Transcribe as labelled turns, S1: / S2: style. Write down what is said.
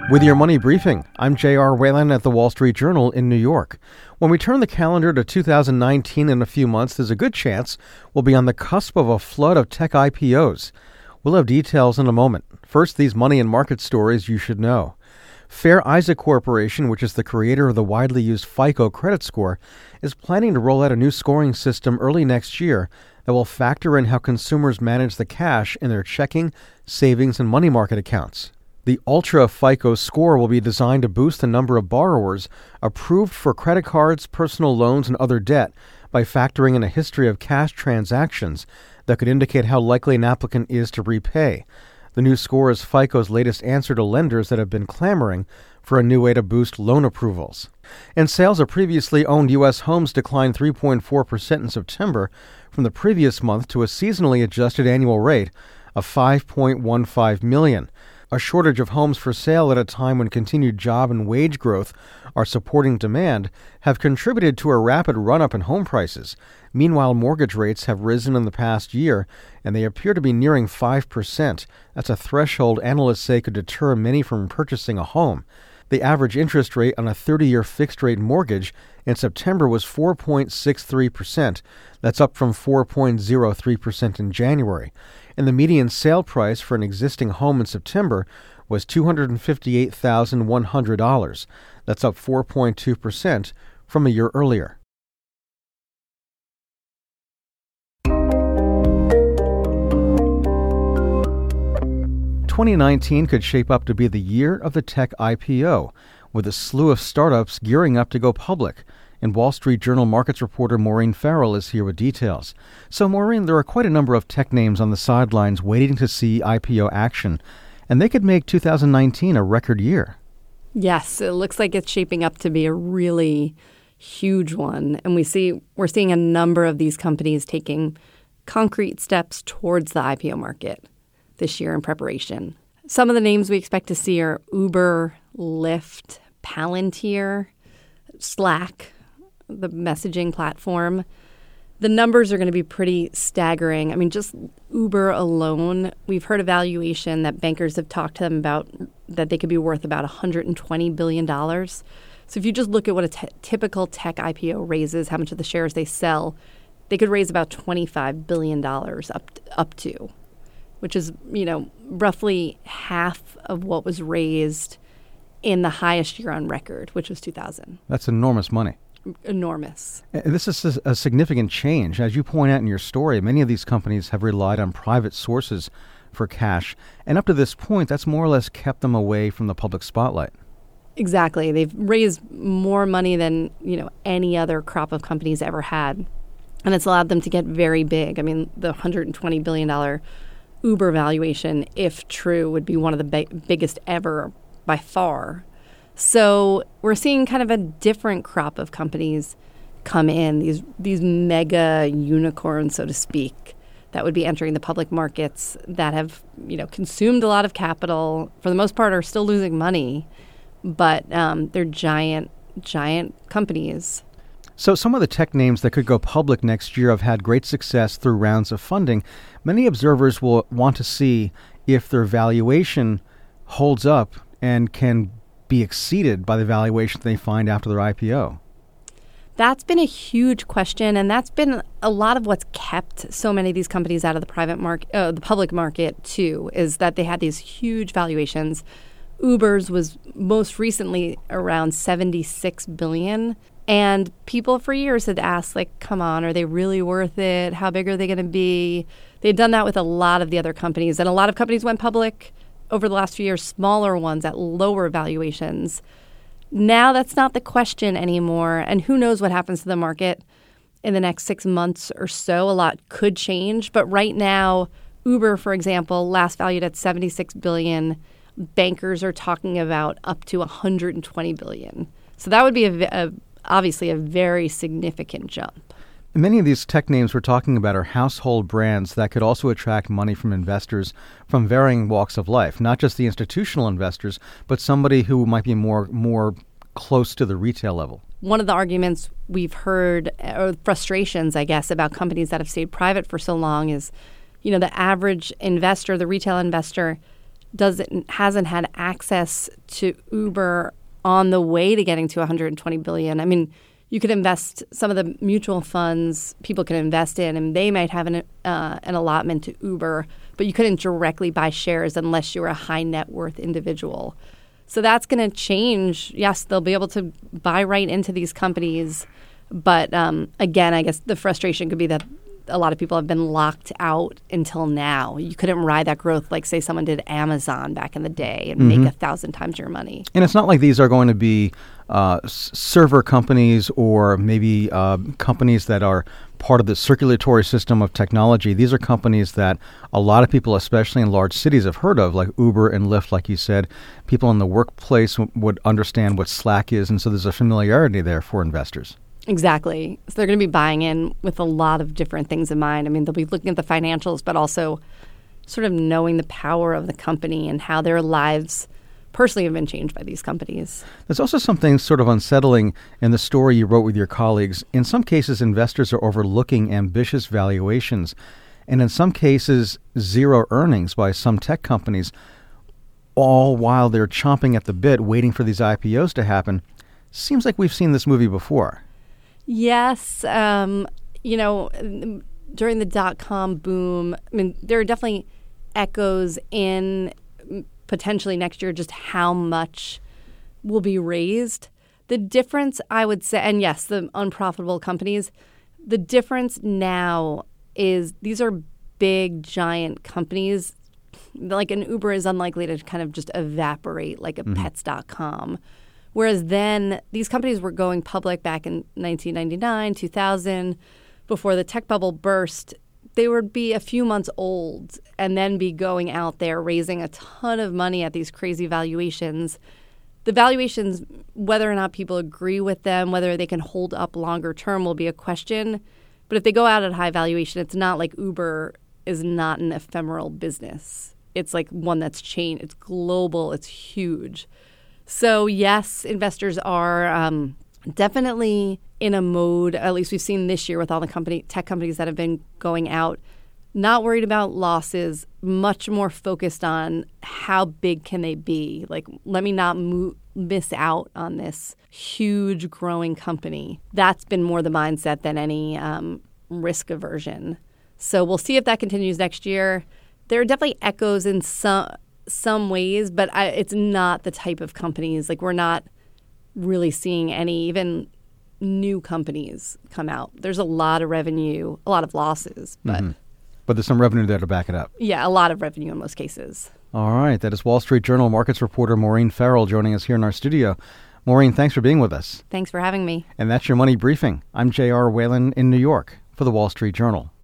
S1: With your money briefing, I'm J.R. Whalen at the Wall Street Journal in New York. When we turn the calendar to 2019 in a few months, there's a good chance we'll be on the cusp of a flood of tech IPOs. We'll have details in a moment. First, these money and market stories you should know. Fair Isaac Corporation, which is the creator of the widely used FICO credit score, is planning to roll out a new scoring system early next year that will factor in how consumers manage the cash in their checking, savings, and money market accounts. The Ultra FICO score will be designed to boost the number of borrowers approved for credit cards, personal loans, and other debt by factoring in a history of cash transactions that could indicate how likely an applicant is to repay. The new score is FICO's latest answer to lenders that have been clamoring for a new way to boost loan approvals. And sales of previously owned U.S. homes declined 3.4% in September from the previous month to a seasonally adjusted annual rate of 5.15 million. A shortage of homes for sale at a time when continued job and wage growth are supporting demand have contributed to a rapid run-up in home prices. Meanwhile, mortgage rates have risen in the past year, and they appear to be nearing 5%. That's a threshold analysts say could deter many from purchasing a home. The average interest rate on a 30-year fixed-rate mortgage in September was 4.63%. That's up from 4.03% in January. And the median sale price for an existing home in September was $258,100. That's up 4.2% from a year earlier. "2019 could shape up to be the year of the tech IPO, with a slew of startups gearing up to go public. And Wall Street Journal markets reporter Maureen Farrell is here with details. So, Maureen, there are quite a number of tech names on the sidelines waiting to see IPO action, and they could make 2019 a record year.
S2: Yes, it looks like it's shaping up to be a really huge one. And we're seeing a number of these companies taking concrete steps towards the IPO market this year in preparation. Some of the names we expect to see are Uber, Lyft, Palantir, Slack, the messaging platform. The numbers are going to be pretty staggering. I mean, just Uber alone, we've heard a valuation that bankers have talked to them about that they could be worth about $120 billion. So if you just look at what a typical tech IPO raises, how much of the shares they sell, they could raise about $25 billion up to, which is, roughly half of what was raised in the highest year on record, which was 2000.
S1: That's enormous money.
S2: Enormous.
S1: This is a significant change. As you point out in your story, many of these companies have relied on private sources for cash. And up to this point, that's more or less kept them away from the public spotlight.
S2: Exactly. They've raised more money than, any other crop of companies ever had. And it's allowed them to get very big. I mean, the $120 billion Uber valuation, if true, would be one of the biggest ever by far. So we're seeing kind of a different crop of companies come in, these mega unicorns, so to speak, that would be entering the public markets that have, consumed a lot of capital, for the most part are still losing money, but they're giant companies.
S1: So some of the tech names that could go public next year have had great success through rounds of funding. Many observers will want to see if their valuation holds up and can be exceeded by the valuation they find after their IPO.
S2: That's been a huge question, and that's been a lot of what's kept so many of these companies out of the private market, the public market too, is that they had these huge valuations. Uber's was most recently around $76 billion, and people for years had asked, come on, are they really worth it? How big are they going to be? They'd done that with a lot of the other companies, and a lot of companies went public over the last few years, smaller ones at lower valuations. Now that's not the question anymore, and who knows what happens to the market in the next 6 months or so. A lot could change, but right now, Uber, for example, last valued at $76 billion. Bankers are talking about up to $120 billion. So that would be obviously a very significant jump.
S1: Many of these tech names we're talking about are household brands that could also attract money from investors from varying walks of life, not just the institutional investors, but somebody who might be more close to the retail level.
S2: One of the arguments we've heard, or frustrations, I guess, about companies that have stayed private for so long is, the average investor, the retail investor, hasn't had access to Uber on the way to getting to 120 billion. I mean, you could invest some of the mutual funds people can invest in, and they might have an allotment to Uber, but you couldn't directly buy shares unless you were a high net worth individual. So that's going to change. Yes, they'll be able to buy right into these companies. But again, I guess the frustration could be that a lot of people have been locked out until now. You couldn't ride that growth like, say, someone did Amazon back in the day and make 1,000 times your money.
S1: And it's not like these are going to be server companies or maybe companies that are part of the circulatory system of technology. These are companies that a lot of people, especially in large cities, have heard of, like Uber and Lyft, like you said. People in the workplace would understand what Slack is, and so there's a familiarity there for investors.
S2: Exactly. So they're going to be buying in with a lot of different things in mind. I mean, they'll be looking at the financials, but also sort of knowing the power of the company and how their lives personally have been changed by these companies.
S1: There's also something sort of unsettling in the story you wrote with your colleagues. In some cases, investors are overlooking ambitious valuations, and in some cases, zero earnings by some tech companies, all while they're chomping at the bit, waiting for these IPOs to happen. Seems like we've seen this movie before.
S2: Yes. During the dot-com boom, I mean, there are definitely echoes in potentially next year just how much will be raised. The difference, I would say, and yes, the unprofitable companies, the difference now is these are big, giant companies. Like an Uber is unlikely to kind of just evaporate like a Pets.com. Whereas then these companies were going public back in 1999, 2000, before the tech bubble burst. They would be a few months old and then be going out there raising a ton of money at these crazy valuations. The valuations, whether or not people agree with them, whether they can hold up longer term will be a question. But if they go out at high valuation, it's not like Uber is not an ephemeral business. It's like one that's chain. It's global. It's huge. So, yes, investors are definitely in a mode, at least we've seen this year with all the tech companies that have been going out, not worried about losses, much more focused on how big can they be. Like, let me not miss out on this huge growing company. That's been more the mindset than any risk aversion. So we'll see if that continues next year. There are definitely echoes in some ways, but it's not the type of companies. Like, we're not really seeing any even new companies come out. There's a lot of revenue, a lot of losses, but
S1: but there's some revenue there to back it up.
S2: Yeah, a lot of revenue in most cases.
S1: All right, that is Wall Street Journal markets reporter Maureen Farrell joining us here in our studio. Maureen, thanks for being with us.
S2: Thanks for having me.
S1: And that's your Money Briefing. I'm J.R. Whalen in New York for the Wall Street Journal.